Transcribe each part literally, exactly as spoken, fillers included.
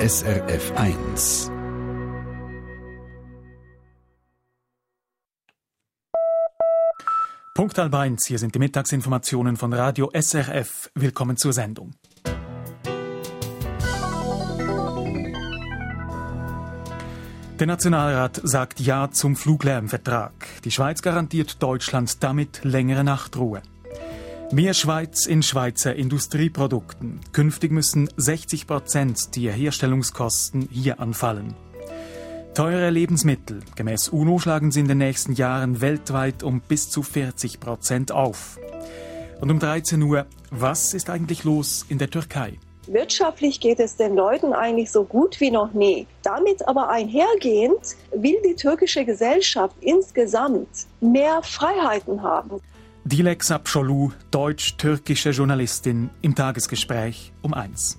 S R F eins. Punkt halb eins, hier sind die Mittagsinformationen von Radio S R F. Willkommen zur Sendung. Der Nationalrat sagt Ja zum Fluglärmvertrag. Die Schweiz garantiert Deutschland damit längere Nachtruhe. Mehr Schweiz in Schweizer Industrieprodukten. Künftig müssen sechzig Prozent der Herstellungskosten hier anfallen. Teure Lebensmittel. Gemäß UNO schlagen sie in den nächsten Jahren weltweit um bis zu vierzig Prozent auf. Und um dreizehn Uhr, was ist eigentlich los in der Türkei? Wirtschaftlich geht es den Leuten eigentlich so gut wie noch nie. Damit aber einhergehend will die türkische Gesellschaft insgesamt mehr Freiheiten haben. Dilek Sapşoğlu, deutsch-türkische Journalistin, im Tagesgespräch um eins.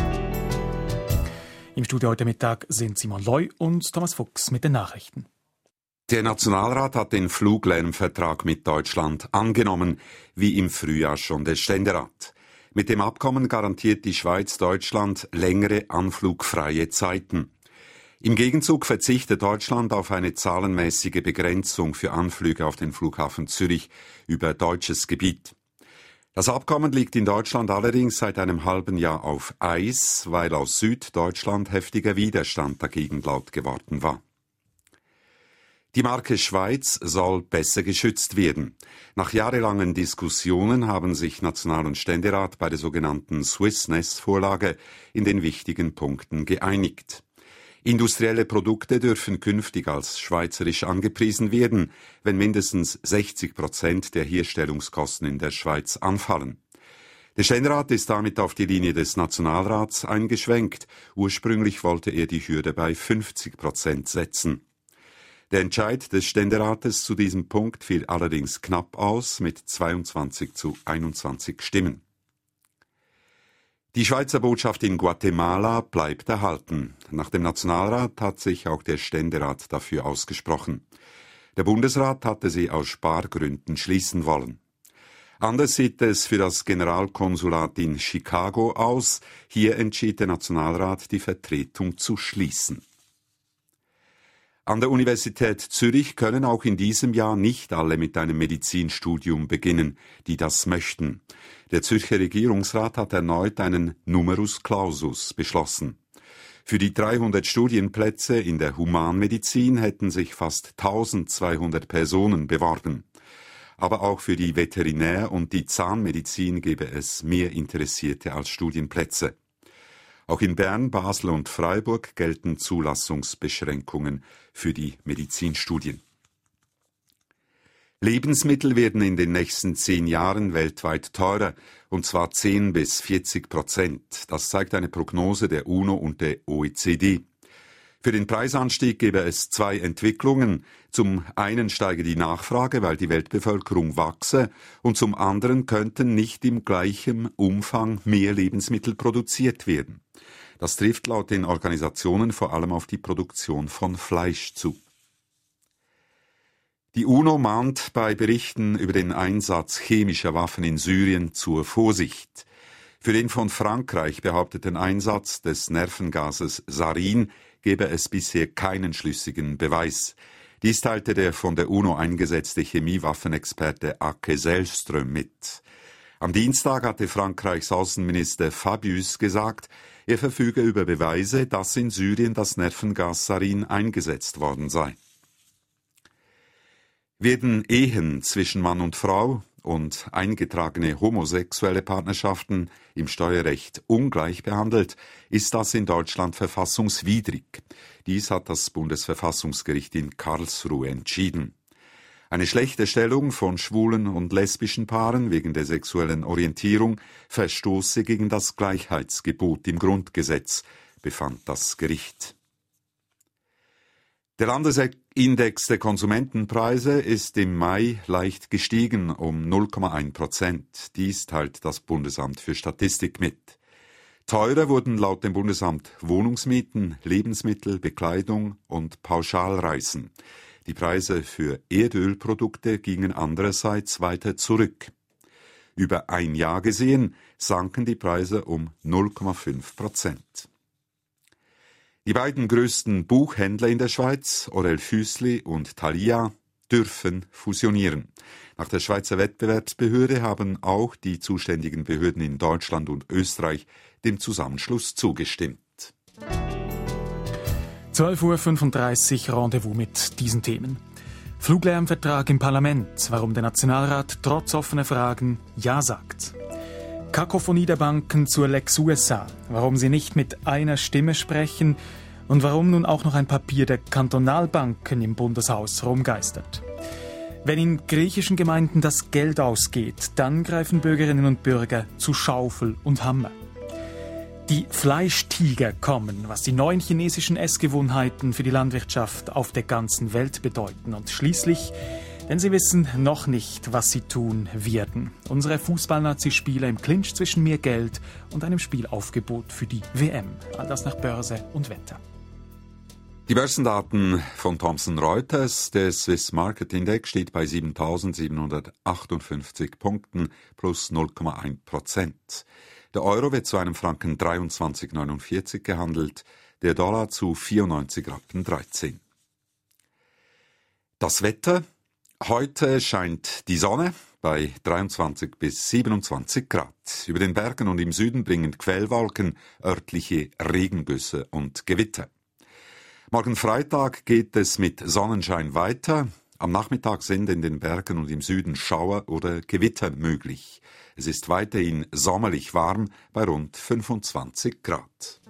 Im Studio heute Mittag sind Simon Loy und Thomas Fuchs mit den Nachrichten. Der Nationalrat hat den Fluglärmvertrag mit Deutschland angenommen, wie im Frühjahr schon der Ständerat. Mit dem Abkommen garantiert die Schweiz Deutschland längere anflugfreie Zeiten. Im Gegenzug verzichtet Deutschland auf eine zahlenmäßige Begrenzung für Anflüge auf den Flughafen Zürich über deutsches Gebiet. Das Abkommen liegt in Deutschland allerdings seit einem halben Jahr auf Eis, weil aus Süddeutschland heftiger Widerstand dagegen laut geworden war. Die Marke Schweiz soll besser geschützt werden. Nach jahrelangen Diskussionen haben sich National- und Ständerat bei der sogenannten Swissness-Vorlage in den wichtigen Punkten geeinigt. Industrielle Produkte dürfen künftig als schweizerisch angepriesen werden, wenn mindestens sechzig Prozent der Herstellungskosten in der Schweiz anfallen. Der Ständerat ist damit auf die Linie des Nationalrats eingeschwenkt. Ursprünglich wollte er die Hürde bei fünfzig Prozent setzen. Der Entscheid des Ständerates zu diesem Punkt fiel allerdings knapp aus mit zweiundzwanzig zu einundzwanzig Stimmen. Die Schweizer Botschaft in Guatemala bleibt erhalten. Nach dem Nationalrat hat sich auch der Ständerat dafür ausgesprochen. Der Bundesrat hatte sie aus Spargründen schließen wollen. Anders sieht es für das Generalkonsulat in Chicago aus. Hier entschied der Nationalrat, die Vertretung zu schließen. An der Universität Zürich können auch in diesem Jahr nicht alle mit einem Medizinstudium beginnen, die das möchten. Der Zürcher Regierungsrat hat erneut einen Numerus Clausus beschlossen. Für die dreihundert Studienplätze in der Humanmedizin hätten sich fast eintausendzweihundert Personen beworben. Aber auch für die Veterinär- und die Zahnmedizin gäbe es mehr Interessierte als Studienplätze. Auch in Bern, Basel und Freiburg gelten Zulassungsbeschränkungen für die Medizinstudien. Lebensmittel werden in den nächsten zehn Jahren weltweit teurer, und zwar zehn bis vierzig Prozent. Das zeigt eine Prognose der UNO und der O E C D. Für den Preisanstieg gäbe es zwei Entwicklungen. Zum einen steige die Nachfrage, weil die Weltbevölkerung wachse, und zum anderen könnten nicht im gleichen Umfang mehr Lebensmittel produziert werden. Das trifft laut den Organisationen vor allem auf die Produktion von Fleisch zu. Die UNO mahnt bei Berichten über den Einsatz chemischer Waffen in Syrien zur Vorsicht. Für den von Frankreich behaupteten Einsatz des Nervengases Sarin gebe es bisher keinen schlüssigen Beweis. Dies teilte der von der UNO eingesetzte Chemiewaffenexperte Ake Sellström mit. Am Dienstag hatte Frankreichs Außenminister Fabius gesagt, er verfüge über Beweise, dass in Syrien das Nervengas Sarin eingesetzt worden sei. Werden Ehen zwischen Mann und Frau und eingetragene homosexuelle Partnerschaften im Steuerrecht ungleich behandelt, ist das in Deutschland verfassungswidrig. Dies hat das Bundesverfassungsgericht in Karlsruhe entschieden. Eine schlechte Stellung von schwulen und lesbischen Paaren wegen der sexuellen Orientierung verstoße gegen das Gleichheitsgebot im Grundgesetz, befand das Gericht. Der Landesindex der Konsumentenpreise ist im Mai leicht gestiegen um null Komma eins Prozent. Dies teilt das Bundesamt für Statistik mit. Teurer wurden laut dem Bundesamt Wohnungsmieten, Lebensmittel, Bekleidung und Pauschalreisen. Die Preise für Erdölprodukte gingen andererseits weiter zurück. Über ein Jahr gesehen sanken die Preise um null Komma fünf Prozent. Die beiden größten Buchhändler in der Schweiz, Orell Füssli und Thalia, dürfen fusionieren. Nach der Schweizer Wettbewerbsbehörde haben auch die zuständigen Behörden in Deutschland und Österreich dem Zusammenschluss zugestimmt. zwölf Uhr fünfunddreißig Rendezvous mit diesen Themen. Fluglärmvertrag im Parlament, warum der Nationalrat trotz offener Fragen Ja sagt. Kakophonie der Banken zur Lex U S A, warum sie nicht mit einer Stimme sprechen und warum nun auch noch ein Papier der Kantonalbanken im Bundeshaus rumgeistert. Wenn in griechischen Gemeinden das Geld ausgeht, dann greifen Bürgerinnen und Bürger zu Schaufel und Hammer. Die Fleischtiger kommen, was die neuen chinesischen Essgewohnheiten für die Landwirtschaft auf der ganzen Welt bedeuten. Und schließlich, denn sie wissen noch nicht, was sie tun werden. Unsere Fußball-Nazi-Spieler im Clinch zwischen mehr Geld und einem Spielaufgebot für die W M. All das nach Börse und Wetter. Die Börsendaten von Thomson Reuters. Der Swiss Market Index steht bei siebentausendsiebenhundertachtundfünfzig Punkten plus null Komma eins Prozent. Der Euro wird zu einem Franken dreiundzwanzig Komma neunundvierzig gehandelt, der Dollar zu vierundneunzig Rappen dreizehn. Das Wetter. Heute scheint die Sonne bei dreiundzwanzig bis siebenundzwanzig Grad. Über den Bergen und im Süden bringen Quellwolken örtliche Regengüsse und Gewitter. Morgen Freitag geht es mit Sonnenschein weiter. Am Nachmittag sind in den Bergen und im Süden Schauer oder Gewitter möglich. Es ist weiterhin sommerlich warm bei rund fünfundzwanzig Grad.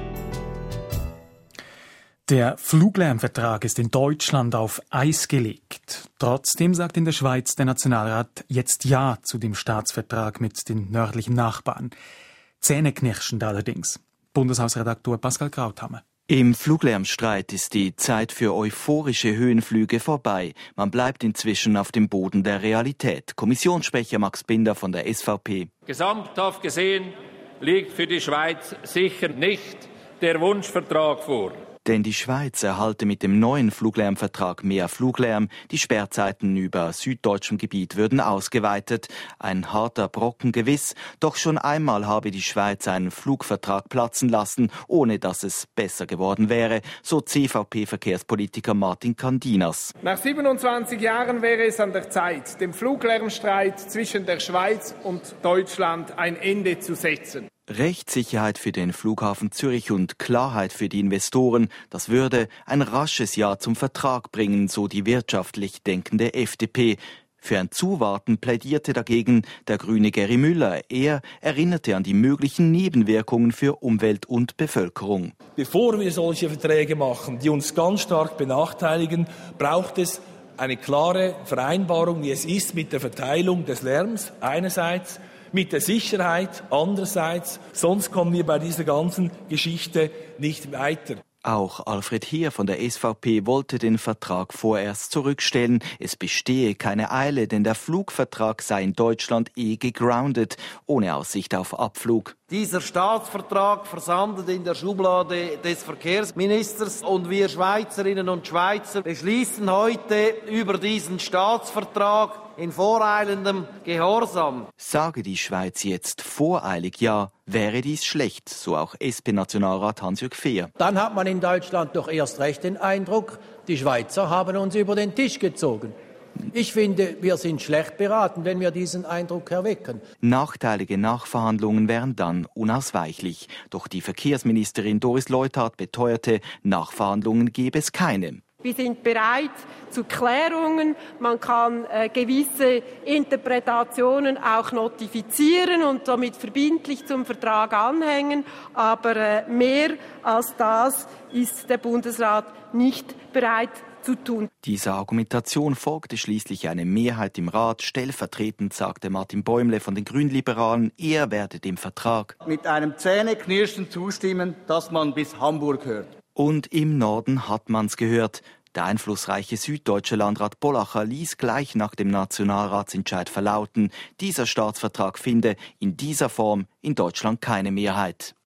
Der Fluglärmvertrag ist in Deutschland auf Eis gelegt. Trotzdem sagt in der Schweiz der Nationalrat jetzt Ja zu dem Staatsvertrag mit den nördlichen Nachbarn. Zähneknirschend allerdings. Bundeshausredaktor Pascal Krauthammer. Im Fluglärmstreit ist die Zeit für euphorische Höhenflüge vorbei. Man bleibt inzwischen auf dem Boden der Realität. Kommissionssprecher Max Binder von der S V P. Gesamthaft gesehen liegt für die Schweiz sicher nicht der Wunschvertrag vor. Denn die Schweiz erhalte mit dem neuen Fluglärmvertrag mehr Fluglärm. Die Sperrzeiten über süddeutschem Gebiet würden ausgeweitet. Ein harter Brocken gewiss. Doch schon einmal habe die Schweiz einen Flugvertrag platzen lassen, ohne dass es besser geworden wäre, so C V P-Verkehrspolitiker Martin Kandinas. Nach siebenundzwanzig Jahren wäre es an der Zeit, dem Fluglärmstreit zwischen der Schweiz und Deutschland ein Ende zu setzen. Rechtssicherheit für den Flughafen Zürich und Klarheit für die Investoren, das würde ein rasches Ja zum Vertrag bringen, so die wirtschaftlich denkende F D P. Für ein Zuwarten plädierte dagegen der Grüne Geri Müller. Er erinnerte an die möglichen Nebenwirkungen für Umwelt und Bevölkerung. Bevor wir solche Verträge machen, die uns ganz stark benachteiligen, braucht es eine klare Vereinbarung, wie es ist mit der Verteilung des Lärms einerseits, mit der Sicherheit andererseits, sonst kommen wir bei dieser ganzen Geschichte nicht weiter. Auch Alfred Heer von der S V P wollte den Vertrag vorerst zurückstellen. Es bestehe keine Eile, denn der Flugvertrag sei in Deutschland eh gegroundet, ohne Aussicht auf Abflug. Dieser Staatsvertrag versandet in der Schublade des Verkehrsministers und wir Schweizerinnen und Schweizer beschließen heute über diesen Staatsvertrag in voreilendem Gehorsam. Sage die Schweiz jetzt voreilig Ja, wäre dies schlecht, so auch S P-Nationalrat Hans-Jürg Fehr. Dann hat man in Deutschland doch erst recht den Eindruck, die Schweizer haben uns über den Tisch gezogen. Ich finde, wir sind schlecht beraten, wenn wir diesen Eindruck erwecken. Nachteilige Nachverhandlungen wären dann unausweichlich. Doch die Verkehrsministerin Doris Leuthard beteuerte, Nachverhandlungen gebe es keine. Wir sind bereit zu Klärungen. Man kann äh, gewisse Interpretationen auch notifizieren und somit verbindlich zum Vertrag anhängen. Aber äh, mehr als das ist der Bundesrat nicht bereit zu tun. Dieser Argumentation folgte schließlich eine Mehrheit im Rat. Stellvertretend sagte Martin Bäumle von den Grünliberalen, er werde dem Vertrag mit einem Zähneknirschen zustimmen, dass man bis Hamburg hört. Und im Norden hat man's gehört. Der einflussreiche süddeutsche Landrat Bollacher ließ gleich nach dem Nationalratsentscheid verlauten, dieser Staatsvertrag finde in dieser Form in Deutschland keine Mehrheit.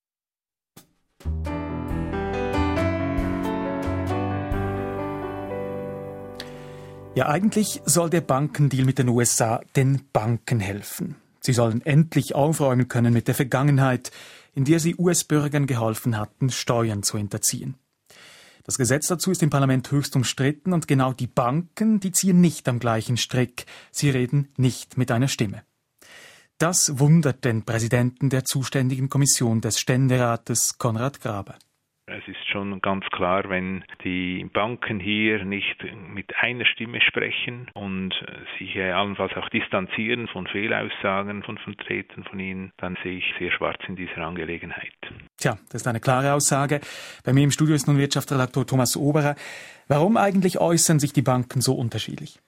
Ja, eigentlich soll der Bankendeal mit den U S A den Banken helfen. Sie sollen endlich aufräumen können mit der Vergangenheit, in der sie U S-Bürgern geholfen hatten, Steuern zu hinterziehen. Das Gesetz dazu ist im Parlament höchst umstritten und genau die Banken, die ziehen nicht am gleichen Strick. Sie reden nicht mit einer Stimme. Das wundert den Präsidenten der zuständigen Kommission des Ständerates, Konrad Graber. Es ist schon ganz klar, wenn die Banken hier nicht mit einer Stimme sprechen und sich allenfalls auch distanzieren von Fehlaussagen von Vertretern von ihnen, dann sehe ich sehr schwarz in dieser Angelegenheit. Tja, das ist eine klare Aussage. Bei mir im Studio ist nun Wirtschaftsredaktor Thomas Oberer. Warum eigentlich äußern sich die Banken so unterschiedlich?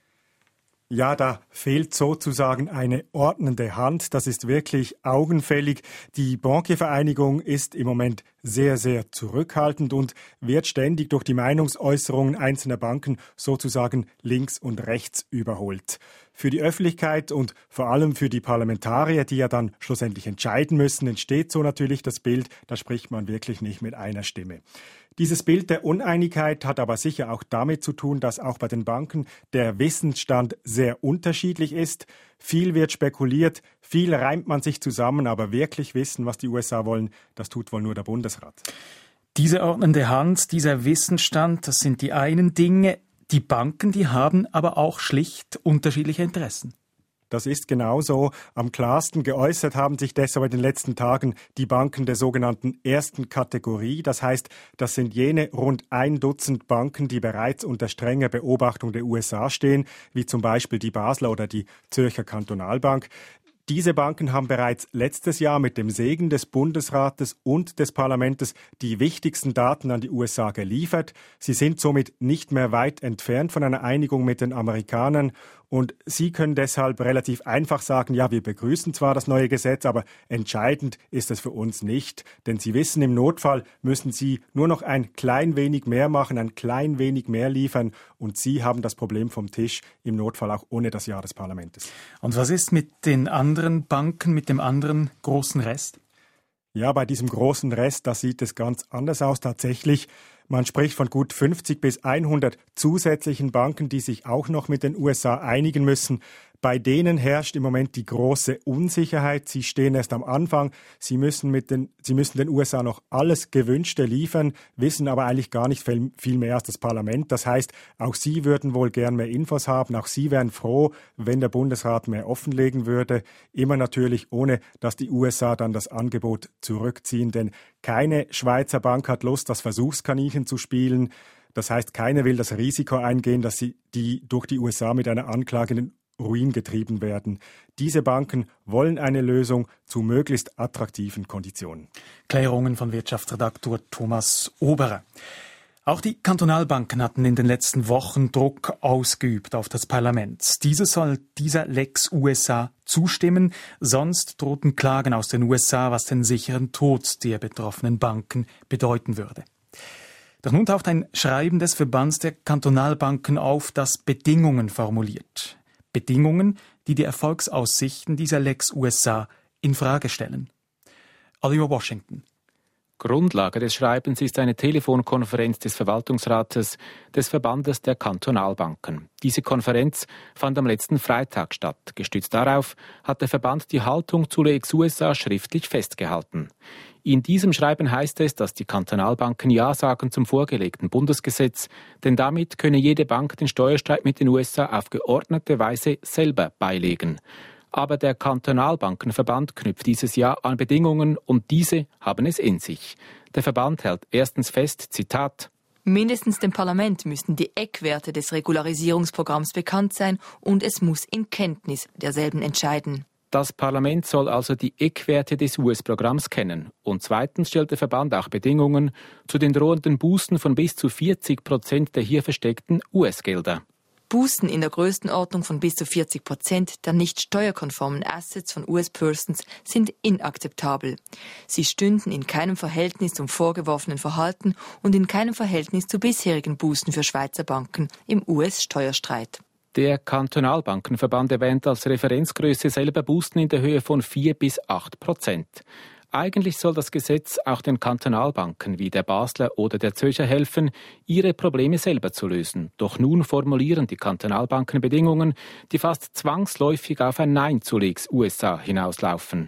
Ja, da fehlt sozusagen eine ordnende Hand. Das ist wirklich augenfällig. Die Bankiervereinigung ist im Moment sehr, sehr zurückhaltend und wird ständig durch die Meinungsäußerungen einzelner Banken sozusagen links und rechts überholt. Für die Öffentlichkeit und vor allem für die Parlamentarier, die ja dann schlussendlich entscheiden müssen, entsteht so natürlich das Bild, da spricht man wirklich nicht mit einer Stimme. Dieses Bild der Uneinigkeit hat aber sicher auch damit zu tun, dass auch bei den Banken der Wissensstand sehr unterschiedlich ist. Viel wird spekuliert, viel reimt man sich zusammen, aber wirklich wissen, was die U S A wollen, das tut wohl nur der Bundesrat. Diese ordnende Hand, dieser Wissensstand, das sind die einen Dinge. Die Banken, die haben aber auch schlicht unterschiedliche Interessen. Das ist genauso. Am klarsten geäußert haben sich deshalb in den letzten Tagen die Banken der sogenannten ersten Kategorie. Das heißt, das sind jene rund ein Dutzend Banken, die bereits unter strenger Beobachtung der U S A stehen, wie zum Beispiel die Basler oder die Zürcher Kantonalbank. Diese Banken haben bereits letztes Jahr mit dem Segen des Bundesrates und des Parlaments die wichtigsten Daten an die U S A geliefert. Sie sind somit nicht mehr weit entfernt von einer Einigung mit den Amerikanern. Und Sie können deshalb relativ einfach sagen, ja, wir begrüßen zwar das neue Gesetz, aber entscheidend ist es für uns nicht. Denn Sie wissen, im Notfall müssen Sie nur noch ein klein wenig mehr machen, ein klein wenig mehr liefern. Und Sie haben das Problem vom Tisch, im Notfall auch ohne das Ja des Parlaments. Und was ist mit den anderen Banken, mit dem anderen großen Rest? Ja, bei diesem großen Rest, da sieht es ganz anders aus tatsächlich. Man spricht von gut fünfzig bis hundert zusätzlichen Banken, die sich auch noch mit den U S A einigen müssen. Bei denen herrscht im Moment die große Unsicherheit. Sie stehen erst am Anfang. Sie müssen, mit den, sie müssen den U S A noch alles Gewünschte liefern, wissen aber eigentlich gar nicht viel, viel mehr als das Parlament. Das heißt, auch sie würden wohl gern mehr Infos haben. Auch sie wären froh, wenn der Bundesrat mehr offenlegen würde. Immer natürlich, ohne dass die U S A dann das Angebot zurückziehen. Denn keine Schweizer Bank hat Lust, das Versuchskaninchen zu spielen. Das heißt, keine will das Risiko eingehen, dass sie die durch die U S A mit einer Anklage in den Ruin getrieben werden. Diese Banken wollen eine Lösung zu möglichst attraktiven Konditionen. Klärungen von Wirtschaftsredaktor Thomas Oberer. Auch die Kantonalbanken hatten in den letzten Wochen Druck ausgeübt auf das Parlament. Dieses soll dieser Lex U S A zustimmen, sonst drohten Klagen aus den U S A, was den sicheren Tod der betroffenen Banken bedeuten würde. Doch nun taucht ein Schreiben des Verbands der Kantonalbanken auf, das Bedingungen formuliert. Bedingungen, die die Erfolgsaussichten dieser Lex U S A in Frage stellen. Oliver Washington. Grundlage des Schreibens ist eine Telefonkonferenz des Verwaltungsrates des Verbandes der Kantonalbanken. Diese Konferenz fand am letzten Freitag statt. Gestützt darauf hat der Verband die Haltung zu Lex U S A schriftlich festgehalten. In diesem Schreiben heißt es, dass die Kantonalbanken Ja sagen zum vorgelegten Bundesgesetz, denn damit könne jede Bank den Steuerstreit mit den U S A auf geordnete Weise selber beilegen. Aber der Kantonalbankenverband knüpft dieses Jahr an Bedingungen und diese haben es in sich. Der Verband hält erstens fest, Zitat, mindestens dem Parlament müssen die Eckwerte des Regularisierungsprogramms bekannt sein und es muss in Kenntnis derselben entscheiden. Das Parlament soll also die Eckwerte des U S-Programms kennen. Und zweitens stellt der Verband auch Bedingungen zu den drohenden Bußen von bis zu vierzig Prozent der hier versteckten U S-Gelder. Bußen in der Größenordnung von bis zu vierzig Prozent der nicht steuerkonformen Assets von U S-Persons sind inakzeptabel. Sie stünden in keinem Verhältnis zum vorgeworfenen Verhalten und in keinem Verhältnis zu bisherigen Bußen für Schweizer Banken im U S-Steuerstreit. Der Kantonalbankenverband erwähnt als Referenzgröße selber Bußen in der Höhe von vier bis acht Prozent. Eigentlich soll das Gesetz auch den Kantonalbanken wie der Basler oder der Zürcher helfen, ihre Probleme selber zu lösen. Doch nun formulieren die Kantonalbanken Bedingungen, die fast zwangsläufig auf ein Nein zu Lex U S A hinauslaufen.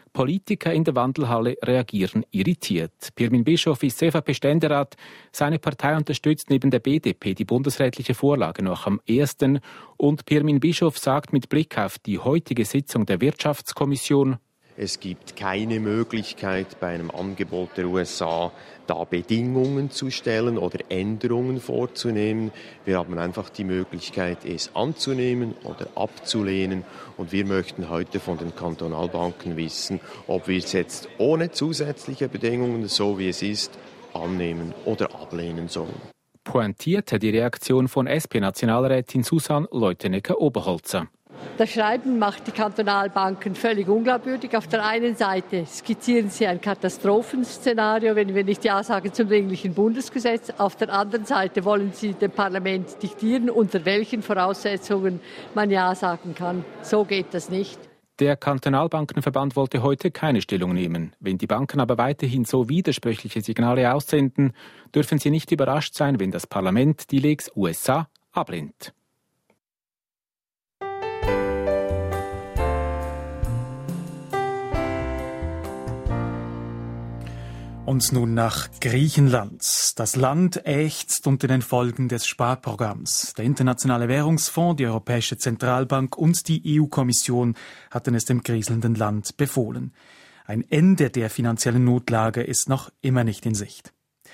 Politiker in der Wandelhalle reagieren irritiert. Pirmin Bischof ist C V P-Ständerat. Seine Partei unterstützt neben der B D P die bundesrätliche Vorlage noch am ersten. Und Pirmin Bischof sagt mit Blick auf die heutige Sitzung der Wirtschaftskommission: Es gibt keine Möglichkeit, bei einem Angebot der U S A da Bedingungen zu stellen oder Änderungen vorzunehmen. Wir haben einfach die Möglichkeit, es anzunehmen oder abzulehnen. Und wir möchten heute von den Kantonalbanken wissen, ob wir es jetzt ohne zusätzliche Bedingungen, so wie es ist, annehmen oder ablehnen sollen. Pointierte die Reaktion von S P-Nationalrätin Susanne Leutenegger-Oberholzer. Das Schreiben macht die Kantonalbanken völlig unglaubwürdig. Auf der einen Seite skizzieren sie ein Katastrophenszenario, wenn wir nicht Ja sagen zum dringlichen Bundesgesetz. Auf der anderen Seite wollen sie dem Parlament diktieren, unter welchen Voraussetzungen man Ja sagen kann. So geht das nicht. Der Kantonalbankenverband wollte heute keine Stellung nehmen. Wenn die Banken aber weiterhin so widersprüchliche Signale aussenden, dürfen sie nicht überrascht sein, wenn das Parlament die Lex U S A ablehnt. Und nun nach Griechenland. Das Land ächzt unter den Folgen des Sparprogramms. Der Internationale Währungsfonds, die Europäische Zentralbank und die E U-Kommission hatten es dem kriselnden Land befohlen. Ein Ende der finanziellen Notlage ist noch immer nicht in Sicht.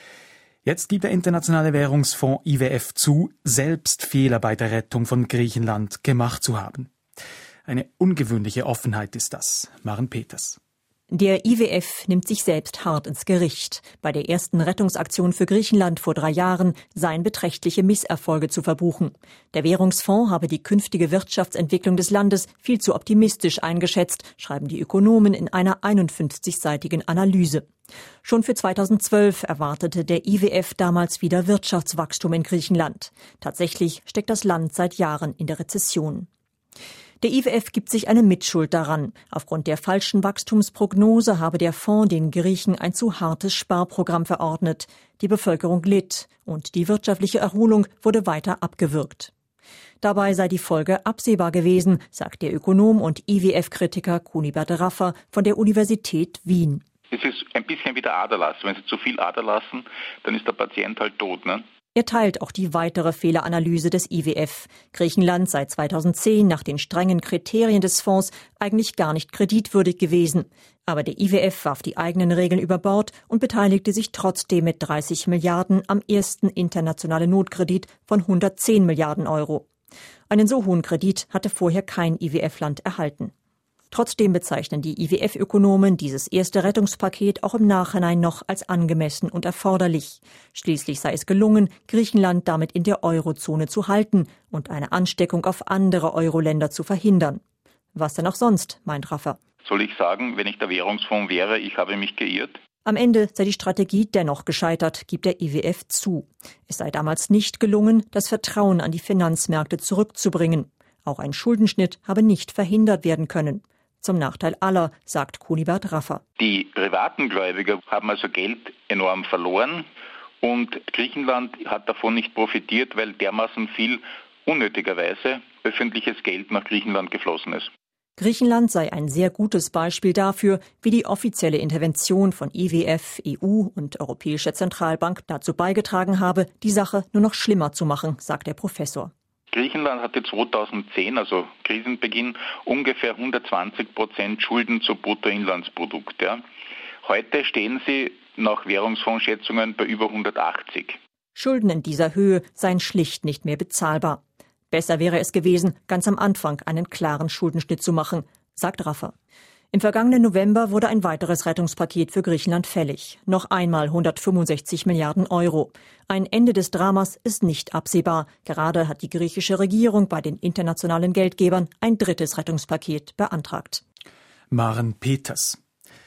Jetzt gibt der Internationale Währungsfonds I W F zu, selbst Fehler bei der Rettung von Griechenland gemacht zu haben. Eine ungewöhnliche Offenheit ist das. Maren Peters. Der I W F nimmt sich selbst hart ins Gericht. Bei der ersten Rettungsaktion für Griechenland vor drei Jahren seien beträchtliche Misserfolge zu verbuchen. Der Währungsfonds habe die künftige Wirtschaftsentwicklung des Landes viel zu optimistisch eingeschätzt, schreiben die Ökonomen in einer einundfünfzigseitigen Analyse. Schon für zweitausendzwölf erwartete der I W F damals wieder Wirtschaftswachstum in Griechenland. Tatsächlich steckt das Land seit Jahren in der Rezession. Der I W F gibt sich eine Mitschuld daran. Aufgrund der falschen Wachstumsprognose habe der Fonds den Griechen ein zu hartes Sparprogramm verordnet. Die Bevölkerung litt und die wirtschaftliche Erholung wurde weiter abgewürgt. Dabei sei die Folge absehbar gewesen, sagt der Ökonom und I W F-Kritiker Kunibert Raffer von der Universität Wien. Es ist ein bisschen wie der Aderlass. Wenn Sie zu viel Ader lassen, dann ist der Patient halt tot, ne? Er teilt auch die weitere Fehleranalyse des I W F. Griechenland sei zweitausendzehn nach den strengen Kriterien des Fonds eigentlich gar nicht kreditwürdig gewesen. Aber der I W F warf die eigenen Regeln über Bord und beteiligte sich trotzdem mit dreißig Milliarden am ersten internationalen Notkredit von hundertzehn Milliarden Euro. Einen so hohen Kredit hatte vorher kein I W F-Land erhalten. Trotzdem bezeichnen die I W F-Ökonomen dieses erste Rettungspaket auch im Nachhinein noch als angemessen und erforderlich. Schließlich sei es gelungen, Griechenland damit in der Eurozone zu halten und eine Ansteckung auf andere Euro-Länder zu verhindern. Was denn auch sonst, meint Raffer. Soll ich sagen, wenn ich der Währungsfonds wäre, ich habe mich geirrt? Am Ende sei die Strategie dennoch gescheitert, gibt der I W F zu. Es sei damals nicht gelungen, das Vertrauen an die Finanzmärkte zurückzubringen. Auch ein Schuldenschnitt habe nicht verhindert werden können. Zum Nachteil aller, sagt Kunibert Raffer. Die privaten Gläubiger haben also Geld enorm verloren und Griechenland hat davon nicht profitiert, weil dermaßen viel unnötigerweise öffentliches Geld nach Griechenland geflossen ist. Griechenland sei ein sehr gutes Beispiel dafür, wie die offizielle Intervention von I W F, E U und Europäischer Zentralbank dazu beigetragen habe, die Sache nur noch schlimmer zu machen, sagt der Professor. Griechenland hatte zweitausendzehn, also Krisenbeginn, ungefähr hundertzwanzig Prozent Schulden zu Bruttoinlandsprodukt. Ja. Heute stehen sie nach Währungsfondsschätzungen bei über hundertachtzig. Schulden in dieser Höhe seien schlicht nicht mehr bezahlbar. Besser wäre es gewesen, ganz am Anfang einen klaren Schuldenschnitt zu machen, sagt Raffer. Im vergangenen November wurde ein weiteres Rettungspaket für Griechenland fällig. Noch einmal hundertfünfundsechzig Milliarden Euro. Ein Ende des Dramas ist nicht absehbar. Gerade hat die griechische Regierung bei den internationalen Geldgebern ein drittes Rettungspaket beantragt. Maren Peters.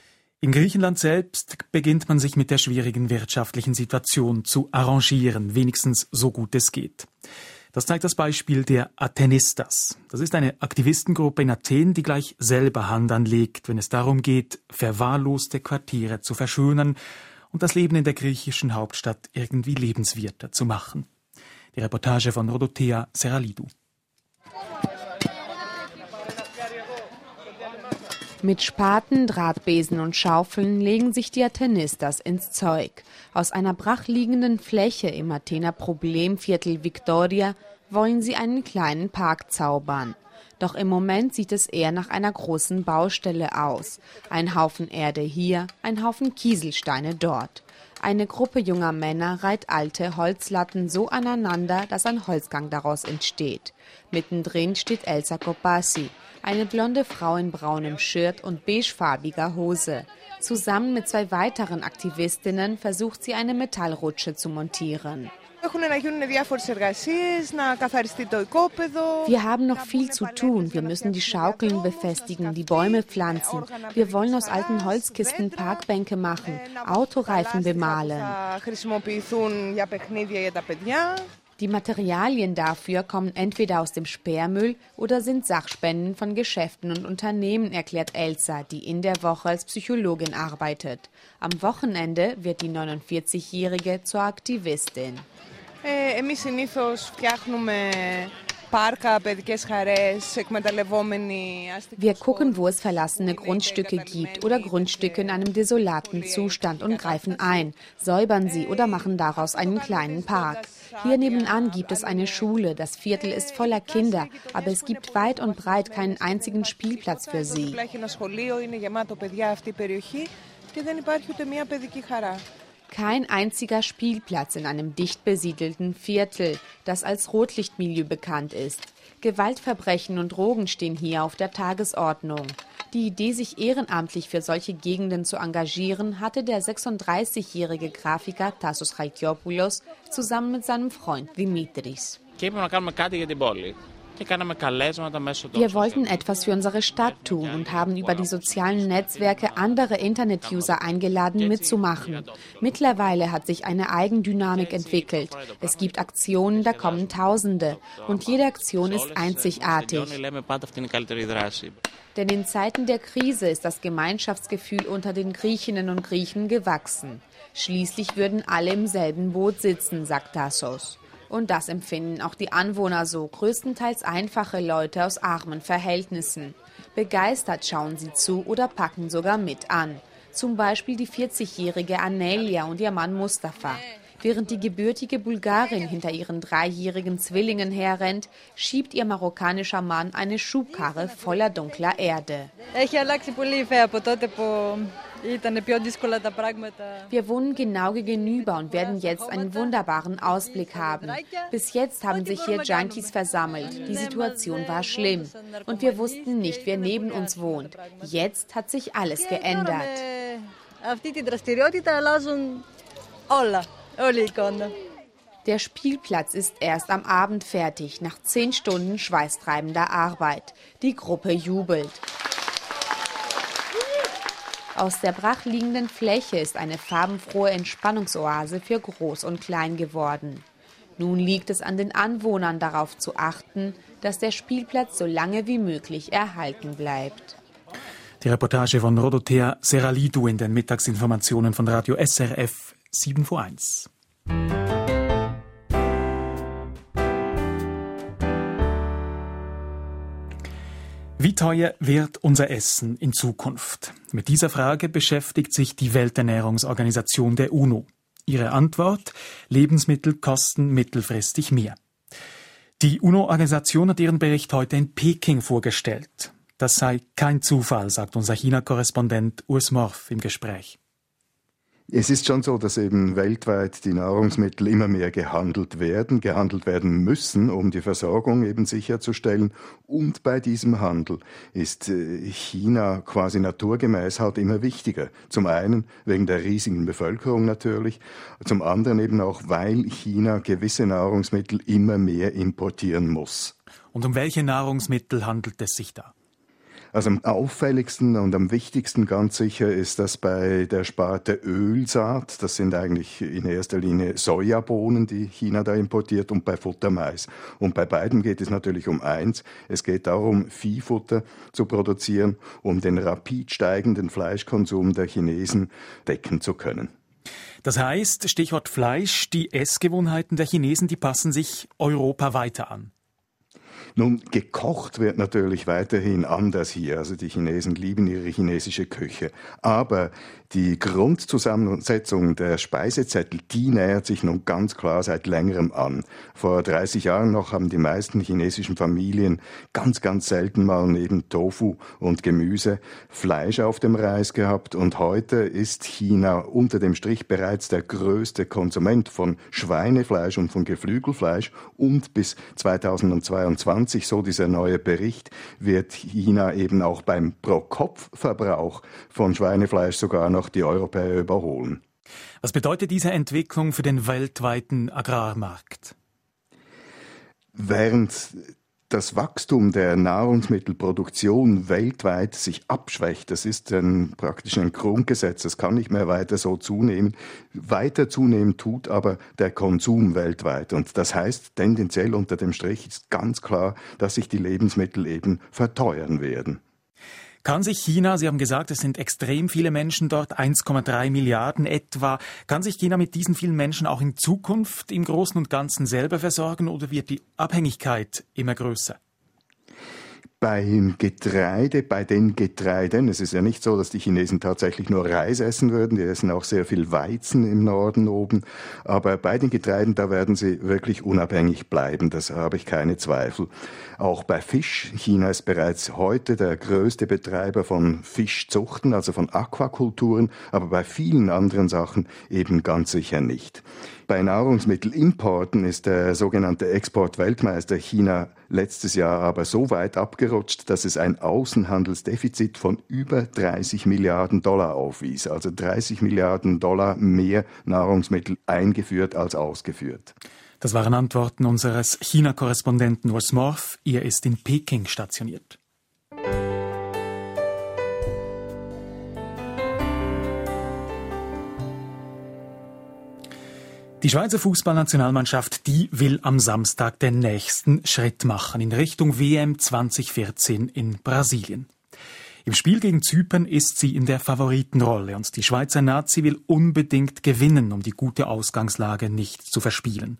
In Griechenland selbst beginnt man sich mit der schwierigen wirtschaftlichen Situation zu arrangieren, wenigstens so gut es geht. Das zeigt das Beispiel der Athenistas. Das ist eine Aktivistengruppe in Athen, die gleich selber Hand anlegt, wenn es darum geht, verwahrloste Quartiere zu verschönern und das Leben in der griechischen Hauptstadt irgendwie lebenswerter zu machen. Die Reportage von Rodothea Seralidou. Mit Spaten, Drahtbesen und Schaufeln legen sich die Atenistas ins Zeug. Aus einer brachliegenden Fläche im Athener Problemviertel Victoria wollen sie einen kleinen Park zaubern. Doch im Moment sieht es eher nach einer großen Baustelle aus. Ein Haufen Erde hier, ein Haufen Kieselsteine dort. Eine Gruppe junger Männer reiht alte Holzlatten so aneinander, dass ein Holzgang daraus entsteht. Mittendrin steht Elsa Copassi, eine blonde Frau in braunem Shirt und beigefarbiger Hose. Zusammen mit zwei weiteren Aktivistinnen versucht sie, eine Metallrutsche zu montieren. Wir haben noch viel zu tun. Wir müssen die Schaukeln befestigen, die Bäume pflanzen. Wir wollen aus alten Holzkisten Parkbänke machen, Autoreifen bemalen. Die Materialien dafür kommen entweder aus dem Sperrmüll oder sind Sachspenden von Geschäften und Unternehmen, erklärt Elsa, die in der Woche als Psychologin arbeitet. Am Wochenende wird die neunundvierzigjährige zur Aktivistin. Wir gucken, wo es verlassene Grundstücke gibt oder Grundstücke in einem desolaten Zustand und greifen ein, säubern sie oder machen daraus einen kleinen Park. Hier nebenan gibt es eine Schule, das Viertel ist voller Kinder, aber es gibt weit und breit keinen einzigen Spielplatz für sie. Kein einziger Spielplatz in einem dicht besiedelten Viertel, das als Rotlichtmilieu bekannt ist. Gewaltverbrechen und Drogen stehen hier auf der Tagesordnung. Die Idee, sich ehrenamtlich für solche Gegenden zu engagieren, hatte der sechsunddreißigjährige Grafiker Tassos Chaikopoulos zusammen mit seinem Freund Dimitris. Wir wollten etwas für unsere Stadt tun und haben über die sozialen Netzwerke andere Internet-User eingeladen, mitzumachen. Mittlerweile hat sich eine Eigendynamik entwickelt. Es gibt Aktionen, da kommen Tausende. Und jede Aktion ist einzigartig. Denn in Zeiten der Krise ist das Gemeinschaftsgefühl unter den Griechinnen und Griechen gewachsen. Schließlich würden alle im selben Boot sitzen, sagt Tassos. Und das empfinden auch die Anwohner so, größtenteils einfache Leute aus armen Verhältnissen. Begeistert schauen sie zu oder packen sogar mit an. Zum Beispiel die vierzigjährige Anelia und ihr Mann Mustafa. Während die gebürtige Bulgarin hinter ihren dreijährigen Zwillingen herrennt, schiebt ihr marokkanischer Mann eine Schubkarre voller dunkler Erde. Wir wohnen genau gegenüber und werden jetzt einen wunderbaren Ausblick haben. Bis jetzt haben sich hier Junkies versammelt. Die Situation war schlimm. Und wir wussten nicht, wer neben uns wohnt. Jetzt hat sich alles geändert. Der Spielplatz ist erst am Abend fertig, nach zehn Stunden schweißtreibender Arbeit. Die Gruppe jubelt. Aus der brachliegenden Fläche ist eine farbenfrohe Entspannungsoase für Groß und Klein geworden. Nun liegt es an den Anwohnern, darauf zu achten, dass der Spielplatz so lange wie möglich erhalten bleibt. Die Reportage von Rodothea Seralidou in den Mittagsinformationen von Radio S R F sieben vor eins. Wie teuer wird unser Essen in Zukunft? Mit dieser Frage beschäftigt sich die Welternährungsorganisation der UNO. Ihre Antwort: Lebensmittel kosten mittelfristig mehr. Die UNO-Organisation hat ihren Bericht heute in Peking vorgestellt. Das sei kein Zufall, sagt unser China-Korrespondent Urs Morf im Gespräch. Es ist schon so, dass eben weltweit die Nahrungsmittel immer mehr gehandelt werden, gehandelt werden müssen, um die Versorgung eben sicherzustellen. Und bei diesem Handel ist China quasi naturgemäß halt immer wichtiger. Zum einen wegen der riesigen Bevölkerung natürlich, zum anderen eben auch, weil China gewisse Nahrungsmittel immer mehr importieren muss. Und um welche Nahrungsmittel handelt es sich da? Also am auffälligsten und am wichtigsten ganz sicher ist das bei der Sparte Ölsaat. Das sind eigentlich in erster Linie Sojabohnen, die China da importiert, und bei Futtermais. Und bei beiden geht es natürlich um eins. Es geht darum, Viehfutter zu produzieren, um den rapid steigenden Fleischkonsum der Chinesen decken zu können. Das heißt, Stichwort Fleisch, die Essgewohnheiten der Chinesen, die passen sich Europa weiter an. Nun, gekocht wird natürlich weiterhin anders hier. Also die Chinesen lieben ihre chinesische Küche. Aber die Grundzusammensetzung der Speisezettel, die nähert sich nun ganz klar seit längerem an. Vor dreißig Jahren noch haben die meisten chinesischen Familien ganz, ganz selten mal neben Tofu und Gemüse Fleisch auf dem Reis gehabt. Und heute ist China unter dem Strich bereits der größte Konsument von Schweinefleisch und von Geflügelfleisch. Und bis zweitausendzweiundzwanzig, so dieser neue Bericht, wird China eben auch beim Pro-Kopf-Verbrauch von Schweinefleisch sogar noch die Europäer überholen. Was bedeutet diese Entwicklung für den weltweiten Agrarmarkt? Während das Wachstum der Nahrungsmittelproduktion weltweit sich abschwächt, das ist ein, praktisch ein Grundgesetz, das kann nicht mehr weiter so zunehmen. Weiter zunehmen tut aber der Konsum weltweit. Und das heißt, tendenziell unter dem Strich ist ganz klar, dass sich die Lebensmittel eben verteuern werden. Kann sich China, Sie haben gesagt, es sind extrem viele Menschen dort, eins Komma drei Milliarden etwa, kann sich China mit diesen vielen Menschen auch in Zukunft im Großen und Ganzen selber versorgen oder wird die Abhängigkeit immer größer? Beim Getreide, bei den Getreiden, es ist ja nicht so, dass die Chinesen tatsächlich nur Reis essen würden, die essen auch sehr viel Weizen im Norden oben, aber bei den Getreiden, da werden sie wirklich unabhängig bleiben, das habe ich keine Zweifel. Auch bei Fisch, China ist bereits heute der größte Betreiber von Fischzuchten, also von Aquakulturen, aber bei vielen anderen Sachen eben ganz sicher nicht. Bei Nahrungsmittelimporten ist der sogenannte Exportweltmeister China letztes Jahr aber so weit abgerutscht, dass es ein Außenhandelsdefizit von über dreißig Milliarden Dollar aufwies. Also dreißig Milliarden Dollar mehr Nahrungsmittel eingeführt als ausgeführt. Das waren Antworten unseres China-Korrespondenten Urs Morf. Er ist in Peking stationiert. Die Schweizer Fußballnationalmannschaft, die will am Samstag den nächsten Schritt machen in Richtung W M zwanzig vierzehn in Brasilien. Im Spiel gegen Zypern ist sie in der Favoritenrolle und die Schweizer Nazi will unbedingt gewinnen, um die gute Ausgangslage nicht zu verspielen.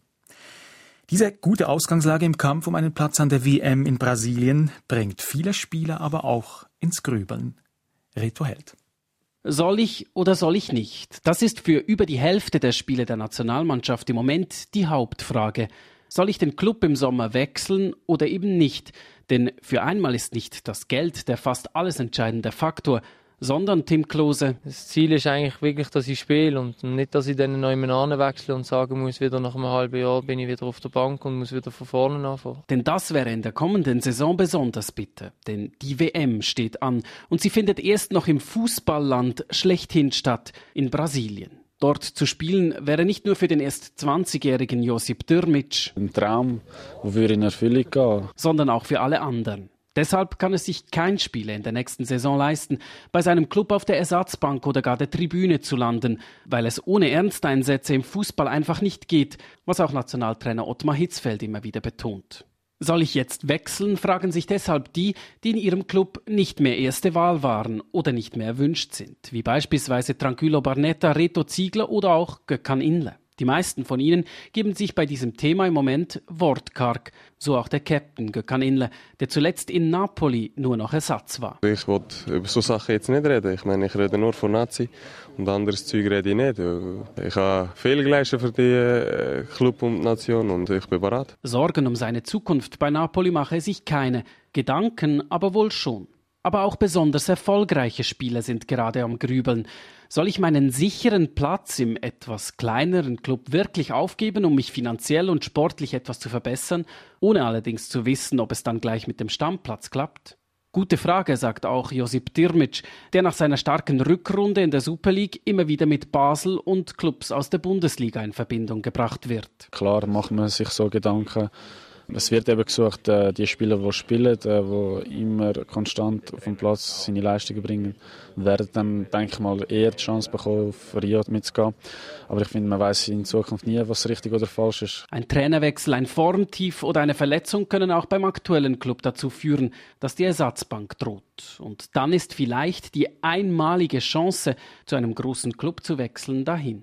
Diese gute Ausgangslage im Kampf um einen Platz an der W M in Brasilien bringt viele Spieler aber auch ins Grübeln. Reto Held. Soll ich oder soll ich nicht? Das ist für über die Hälfte der Spieler der Nationalmannschaft im Moment die Hauptfrage. Soll ich den Club im Sommer wechseln oder eben nicht? Denn für einmal ist nicht das Geld der fast alles entscheidende Faktor, sondern Tim Klose. Das Ziel ist eigentlich wirklich, dass ich spiele und nicht, dass ich dann neu wechsle und sagen muss, wieder nach einem halben Jahr bin ich wieder auf der Bank und muss wieder von vorne anfangen. Denn das wäre in der kommenden Saison besonders bitter. Denn die W M steht an und sie findet erst noch im Fußballland schlechthin statt, in Brasilien. Dort zu spielen wäre nicht nur für den erst zwanzigjährigen Josip Dürmic ein Traum, der in Erfüllung gehen, sondern auch für alle anderen. Deshalb kann es sich kein Spieler in der nächsten Saison leisten, bei seinem Club auf der Ersatzbank oder gar der Tribüne zu landen, weil es ohne Ernsteinsätze im Fußball einfach nicht geht, was auch Nationaltrainer Ottmar Hitzfeld immer wieder betont. Soll ich jetzt wechseln, fragen sich deshalb die, die in ihrem Club nicht mehr erste Wahl waren oder nicht mehr erwünscht sind, wie beispielsweise Tranquillo Barnetta, Reto Ziegler oder auch Gökhan Inle. Die meisten von ihnen geben sich bei diesem Thema im Moment wortkarg, so auch der Captain Gökhan Inle, der zuletzt in Napoli nur noch Ersatz war. Ich wollte über so Sachen jetzt nicht reden. Ich meine, ich rede nur von Nazi und anderes Zeug rede ich nicht. Ich habe viel geleistet für die Club und die Nation und ich bin bereit. Sorgen um seine Zukunft bei Napoli mache er sich keine, Gedanken aber wohl schon. Aber auch besonders erfolgreiche Spieler sind gerade am Grübeln. Soll ich meinen sicheren Platz im etwas kleineren Club wirklich aufgeben, um mich finanziell und sportlich etwas zu verbessern, ohne allerdings zu wissen, ob es dann gleich mit dem Stammplatz klappt? Gute Frage, sagt auch Josip Dürmic, der nach seiner starken Rückrunde in der Super League immer wieder mit Basel und Clubs aus der Bundesliga in Verbindung gebracht wird. Klar macht man sich so Gedanken. Es wird eben gesucht, die Spieler, die spielen, die immer konstant auf dem Platz seine Leistungen bringen, werden dann, denke ich mal, eher die Chance bekommen, auf Rio mitzugehen. Aber ich finde, man weiss in Zukunft nie, was richtig oder falsch ist. Ein Trainerwechsel, ein Formtief oder eine Verletzung können auch beim aktuellen Club dazu führen, dass die Ersatzbank droht. Und dann ist vielleicht die einmalige Chance, zu einem großen Club zu wechseln, dahin.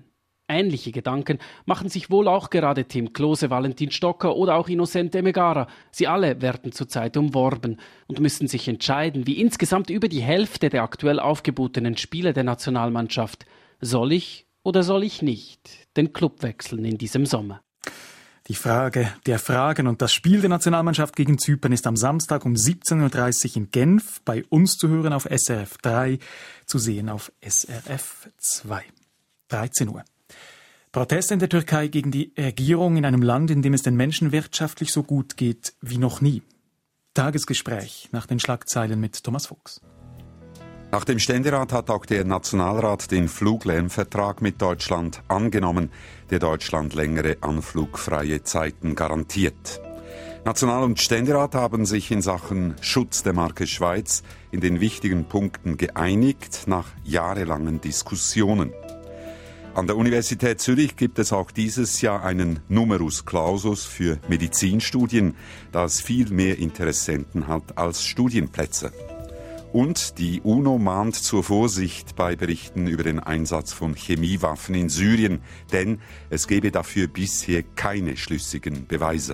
Ähnliche Gedanken machen sich wohl auch gerade Tim Klose, Valentin Stocker oder auch Innocente Megara. Sie alle werden zurzeit umworben und müssen sich entscheiden, wie insgesamt über die Hälfte der aktuell aufgebotenen Spiele der Nationalmannschaft. Soll ich oder soll ich nicht den Club wechseln in diesem Sommer? Die Frage der Fragen und das Spiel der Nationalmannschaft gegen Zypern ist am Samstag um siebzehn Uhr dreißig in Genf bei uns zu hören auf S R F drei, zu sehen auf S R F zwei. dreizehn Uhr. Proteste in der Türkei gegen die Regierung in einem Land, in dem es den Menschen wirtschaftlich so gut geht wie noch nie. Tagesgespräch nach den Schlagzeilen mit Thomas Fuchs. Nach dem Ständerat hat auch der Nationalrat den Fluglärmvertrag mit Deutschland angenommen, der Deutschland längere anflugfreie Zeiten garantiert. National- und Ständerat haben sich in Sachen Schutz der Marke Schweiz in den wichtigen Punkten geeinigt, nach jahrelangen Diskussionen. An der Universität Zürich gibt es auch dieses Jahr einen Numerus Clausus für Medizinstudien, da es viel mehr Interessenten hat als Studienplätze. Und die UNO mahnt zur Vorsicht bei Berichten über den Einsatz von Chemiewaffen in Syrien, denn es gebe dafür bisher keine schlüssigen Beweise.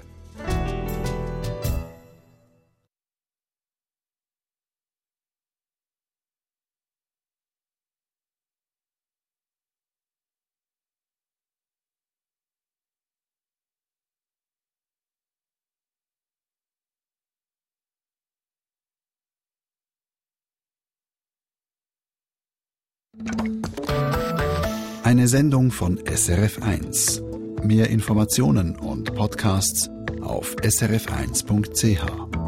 Eine Sendung von S R F eins. Mehr Informationen und Podcasts auf s r f eins punkt c h.